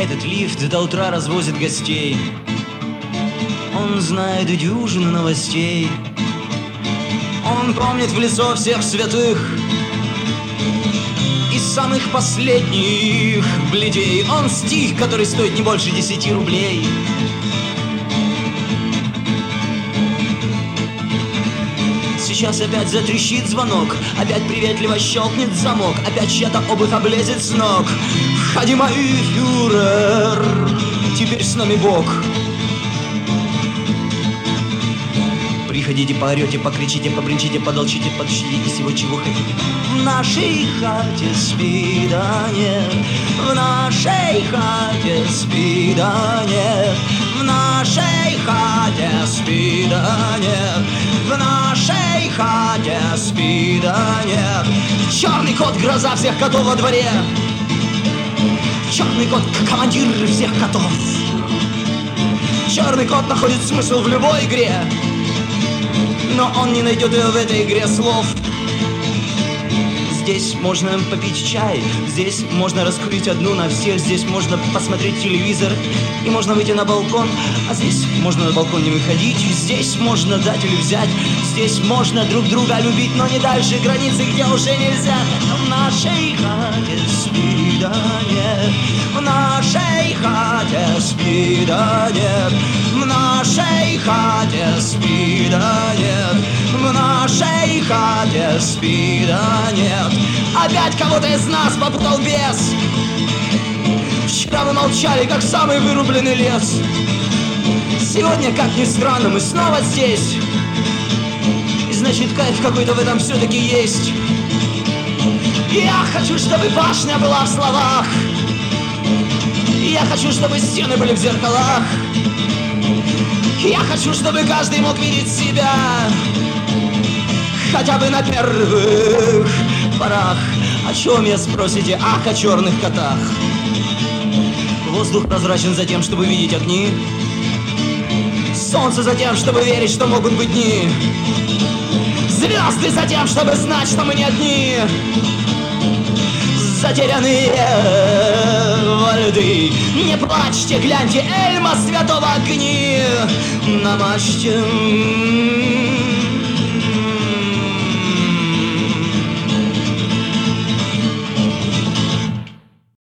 Этот лифт до утра развозит гостей. Он знает дюжину новостей. Он помнит в лицо всех святых и самых последних бледей. Он стих, который стоит не больше 10 рублей. Сейчас опять затрещит звонок, опять приветливо щелкнет замок, опять чья-то обувь облезет с ног. Входи, мой фюрер, теперь с нами Бог. Приходите, поорете, покричите, побренчите, подолчите, подшите всего, чего хотите. В нашей хате свидание, в нашей хате свидание, в нашей хате свидание, в нашей хате свидание. Черный кот, гроза всех котов во дворе. Черный кот, командир всех котов. Черный кот находит смысл в любой игре, но он не найдет ее в этой игре слов. Здесь можно попить чай, здесь можно раскурить одну на всех, здесь можно посмотреть телевизор и можно выйти на балкон, а здесь можно на балкон не выходить, здесь можно дать или взять, здесь можно друг друга любить, но не дальше границы, где уже нельзя. В нашей хате свидание, в нашей хате свидание, в нашей хате свидание, в нашей хате свидание. Опять кого-то из нас попутал бес. Вчера мы молчали, как самый вырубленный лес. Сегодня, как ни странно, мы снова здесь. И значит, кайф какой-то в этом все-таки есть. Я хочу, чтобы башня была в словах. Я хочу, чтобы стены были в зеркалах. Я хочу, чтобы каждый мог видеть себя хотя бы на первых порах. О чем я, спросите? Ах, о черных котах. Воздух прозрачен за тем, чтобы видеть огни. Солнце за тем, чтобы верить, что могут быть дни. Звезды за тем, чтобы знать, что мы не одни. Затерянные во льды. Не плачьте, гляньте, Эльма святого огни на мачте.